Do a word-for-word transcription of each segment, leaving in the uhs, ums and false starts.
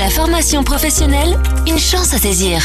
la formation professionnelle, une chance à saisir.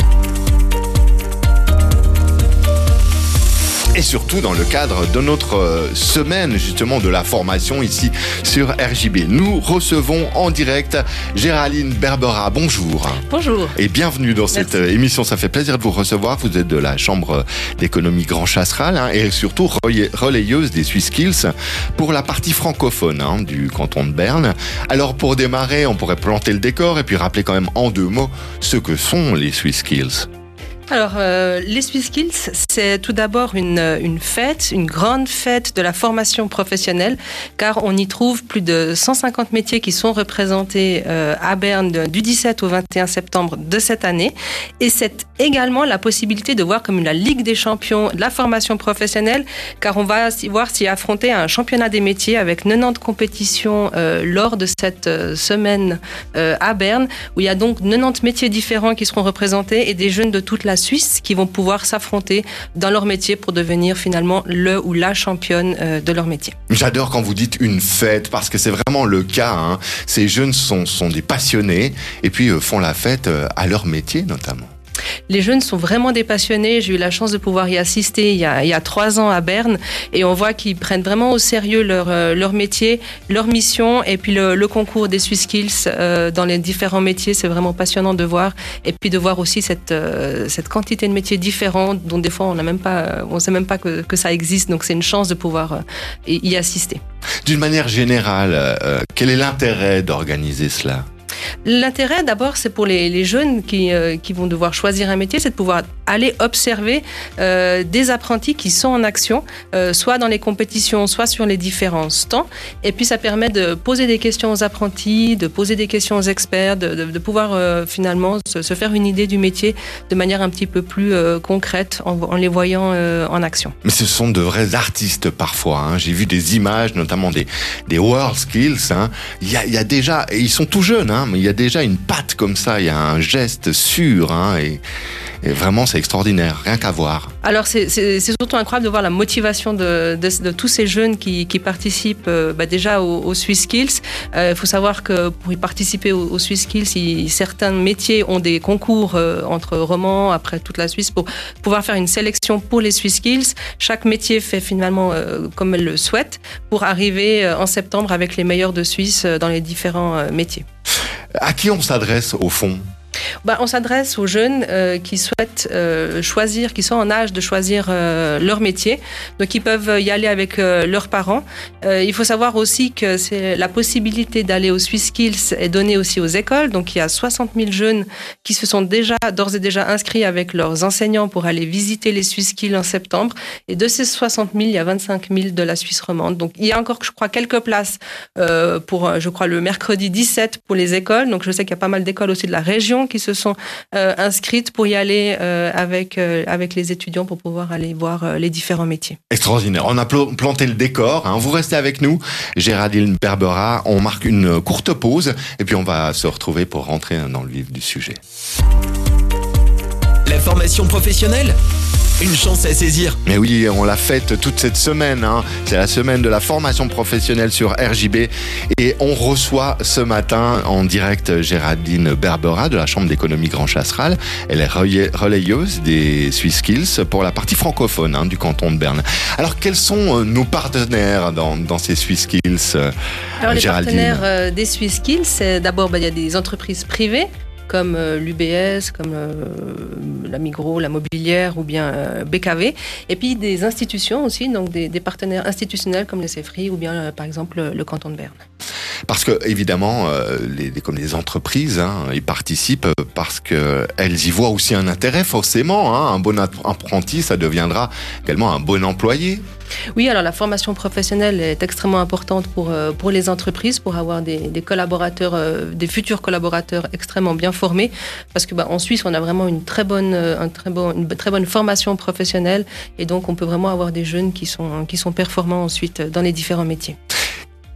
Et surtout dans le cadre de notre semaine justement de la formation ici sur R J B. Nous recevons en direct Géraldine Berbera. Bonjour. Bonjour. Et bienvenue dans cette Merci. émission. Ça fait plaisir de vous recevoir. Vous êtes de la Chambre d'économie Grand Chasseral hein, et surtout relayeuse des SwissSkills pour la partie francophone hein, du canton de Berne. Alors pour démarrer, on pourrait planter le décor et puis rappeler quand même en deux mots ce que sont les SwissSkills. Alors, euh, les SwissSkills, c'est tout d'abord une, une fête, une grande fête de la formation professionnelle, car on y trouve plus de cent cinquante métiers qui sont représentés euh, à Berne de, du dix-sept au vingt et un septembre de cette année. Et c'est également la possibilité de voir comme la Ligue des champions de la formation professionnelle, car on va voir s'y affronter un championnat des métiers avec quatre-vingt-dix compétitions euh, lors de cette euh, semaine euh, à Berne, où il y a donc quatre-vingt-dix métiers différents qui seront représentés et des jeunes de toute la Suisse qui vont pouvoir s'affronter dans leur métier pour devenir finalement le ou la championne de leur métier. J'adore quand vous dites une fête parce que c'est vraiment le cas. Hein. Ces jeunes sont, sont des passionnés et puis euh, font la fête à leur métier notamment. Les jeunes sont vraiment des passionnés. J'ai eu la chance de pouvoir y assister il y a, il y a trois ans à Berne et on voit qu'ils prennent vraiment au sérieux leur, leur métier, leur mission et puis le, le concours des SwissSkills euh, dans les différents métiers. C'est vraiment passionnant de voir et puis de voir aussi cette, euh, cette quantité de métiers différents dont des fois on n'a même pas, on sait même pas que, que ça existe. Donc c'est une chance de pouvoir euh, y assister. D'une manière générale, euh, quel est l'intérêt d'organiser cela ? L'intérêt, d'abord, c'est pour les, les jeunes qui, euh, qui vont devoir choisir un métier, c'est de pouvoir aller observer euh, des apprentis qui sont en action, euh, soit dans les compétitions, soit sur les différents stands. Et puis, ça permet de poser des questions aux apprentis, de poser des questions aux experts, de, de, de pouvoir euh, finalement se, se faire une idée du métier de manière un petit peu plus euh, concrète en, en les voyant euh, en action. Mais ce sont de vrais artistes parfois. Hein. J'ai vu des images, notamment des, des WorldSkills. Hein. Il y a, il y a déjà, et ils sont tout jeunes, hein, mais il y a déjà une patte comme ça, il y a un geste sûr, hein, et, et vraiment c'est extraordinaire, rien qu'à voir. Alors c'est, c'est, c'est surtout incroyable de voir la motivation de, de, de tous ces jeunes qui, qui participent euh, bah déjà aux, aux SwissSkills. Il euh, faut savoir que pour y participer aux, aux SwissSkills, il, certains métiers ont des concours euh, entre romans, après toute la Suisse, pour pouvoir faire une sélection pour les SwissSkills. Chaque métier fait finalement euh, comme elle le souhaite pour arriver euh, en septembre avec les meilleurs de Suisse euh, dans les différents euh, métiers. À qui on s'adresse au fond ? Bah, on s'adresse aux jeunes euh, qui souhaitent euh, choisir, qui sont en âge de choisir euh, leur métier. Donc, ils peuvent y aller avec euh, leurs parents. Euh, il faut savoir aussi que c'est la possibilité d'aller aux SwissSkills est donnée aussi aux écoles. Donc, il y a soixante mille jeunes qui se sont déjà, d'ores et déjà inscrits avec leurs enseignants pour aller visiter les SwissSkills en septembre. Et de ces soixante mille, il y a vingt-cinq mille de la Suisse romande. Donc, il y a encore, je crois, quelques places euh, pour, je crois, le mercredi dix-sept pour les écoles. Donc, je sais qu'il y a pas mal d'écoles aussi de la région qui se sont euh, inscrites pour y aller euh, avec, euh, avec les étudiants pour pouvoir aller voir euh, les différents métiers. Extraordinaire. On a pl- planté le décor. Hein. Vous restez avec nous, Géraldine Berbera. On marque une courte pause et puis on va se retrouver pour rentrer dans le vif du sujet. La formation professionnelle ? Une chance à saisir. Mais oui, on l'a faite toute cette semaine. Hein. C'est la semaine de la formation professionnelle sur R J B. Et on reçoit ce matin en direct Géraldine Berbera de la Chambre d'économie Grand Chasseral. Elle est relayeuse des SwissSkills pour la partie francophone hein, du canton de Berne. Alors, quels sont nos partenaires dans, dans ces SwissSkills, euh, Alors, les Géraldine ? partenaires euh, des SwissSkills, c'est d'abord, bah, il y a des entreprises privées comme euh, l'U B S, comme euh, la Migros, la Mobilière ou bien euh, B K V. Et puis des institutions aussi, donc des, des partenaires institutionnels comme les CEFRI ou bien euh, par exemple le canton de Berne. Parce que évidemment, euh, les, les, comme les entreprises, hein, ils participent parce que elles y voient aussi un intérêt forcément. Hein, un bon apprenti, ça deviendra également un bon employé. Oui, alors la formation professionnelle est extrêmement importante pour euh, pour les entreprises, pour avoir des, des collaborateurs, euh, des futurs collaborateurs extrêmement bien formés. Parce que bah, en Suisse, on a vraiment une très bonne, un très bon, une très bonne formation professionnelle, et donc on peut vraiment avoir des jeunes qui sont qui sont performants ensuite dans les différents métiers.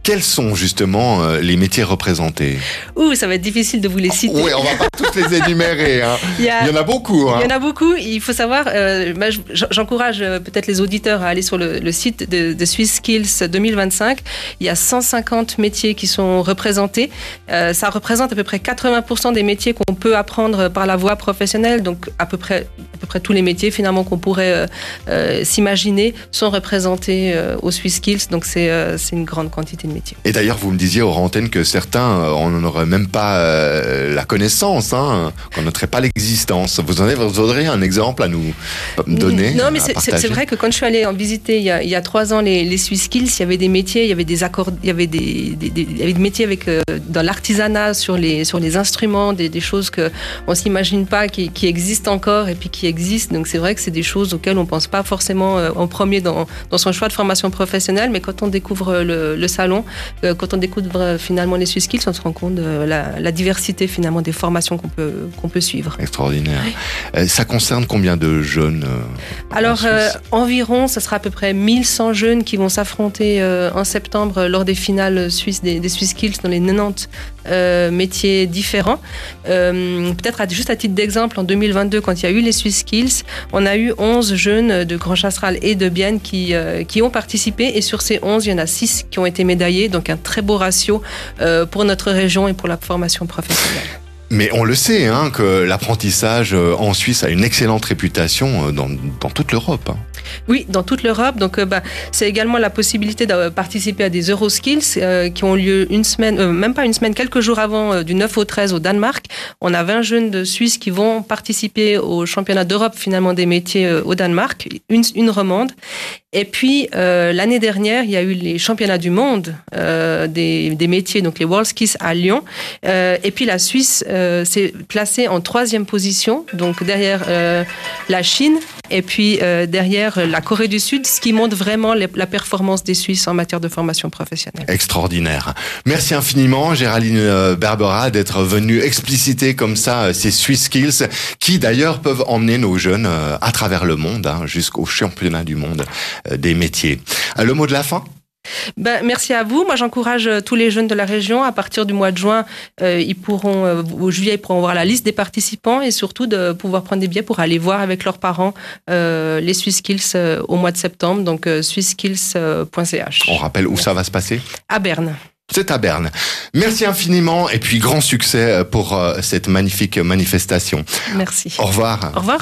Quels sont justement euh, les métiers représentés? Ouh, ça va être difficile de vous les citer. Oui, on va pas tous les énumérer. Hein. Il, y a, il y en a beaucoup. Hein. Il y en a beaucoup. Il faut savoir, euh, bah, j'encourage peut-être les auditeurs à aller sur le, le site de, de SwissSkills deux mille vingt-cinq. Il y a cent cinquante métiers qui sont représentés. Euh, ça représente à peu près quatre-vingts pour cent des métiers qu'on peut apprendre par la voie professionnelle. Donc à peu près, à peu près tous les métiers finalement qu'on pourrait euh, euh, s'imaginer sont représentés euh, au SwissSkills. Donc c'est euh, c'est une grande quantité de métiers. Et d'ailleurs, vous me disiez hors antenne que certains, on n'en aurait même pas euh, la connaissance, hein, qu'on noterait pas l'existence. Vous en avez, vous auriez un exemple à nous donner? Non, mais c'est, c'est vrai que quand je suis allée en visiter il y a, il y a trois ans les, les SwissSkills, il y avait des métiers, il y avait des accords, il y avait des, des, des, il y avait des métiers avec euh, dans l'artisanat sur les sur les instruments, des, des choses que on s'imagine pas qui, qui existent encore et puis qui existent. Donc c'est vrai que c'est des choses auxquelles on pense pas forcément euh, en premier dans dans son choix de formation professionnelle, mais quand on découvre le, le salon, quand on découvre finalement les SwissSkills, on se rend compte de la, la diversité finalement des formations qu'on peut, qu'on peut suivre. Extraordinaire. Oui. Ça concerne combien de jeunes euh, Alors, euh, environ, ce sera à peu près mille cent jeunes qui vont s'affronter euh, en septembre lors des finales suisses des, des SwissSkills dans les quatre-vingt-dix euh, métiers différents. Euh, peut-être à, juste à titre d'exemple, en deux mille vingt-deux, quand il y a eu les SwissSkills, on a eu onze jeunes de Grand Chasseral et de Bienne qui, euh, qui ont participé, et sur ces onze, il y en a six qui ont été médaillés, donc un très beau ratio euh, pour notre région et pour la formation professionnelle. Mais on le sait, hein, que l'apprentissage en Suisse a une excellente réputation dans, dans toute l'Europe. Hein. Oui, dans toute l'Europe. Donc, euh, bah, c'est également la possibilité de participer à des Euroskills euh, qui ont lieu une semaine, euh, même pas une semaine, quelques jours avant, euh, du neuf au treize au Danemark. On a vingt jeunes de Suisse qui vont participer au championnat d'Europe finalement des métiers euh, au Danemark, une, une romande. Et puis, euh, l'année dernière, il y a eu les championnats du monde euh, des, des métiers, donc les WorldSkills à Lyon. Euh, et puis, la Suisse euh, s'est placée en troisième position, donc derrière euh, la Chine et puis euh, derrière la Corée du Sud, ce qui montre vraiment les, la performance des Suisses en matière de formation professionnelle. Extraordinaire. Merci infiniment, Géraldine Berbera, d'être venue expliciter comme ça ces SwissSkills qui, d'ailleurs, peuvent emmener nos jeunes à travers le monde, hein, jusqu'au championnat du monde des métiers. Le mot de la fin ? Ben, merci à vous. Moi, j'encourage tous les jeunes de la région. À partir du mois de juin, euh, ils pourront, euh, au juillet, ils pourront voir la liste des participants et surtout de pouvoir prendre des billets pour aller voir avec leurs parents euh, les SwissSkills euh, au mois de septembre, donc euh, swisskills point c h. On rappelle où merci. Ça va se passer ? À Berne. C'est à Berne. Merci infiniment et puis grand succès pour euh, cette magnifique manifestation. Merci. Au revoir. Au revoir.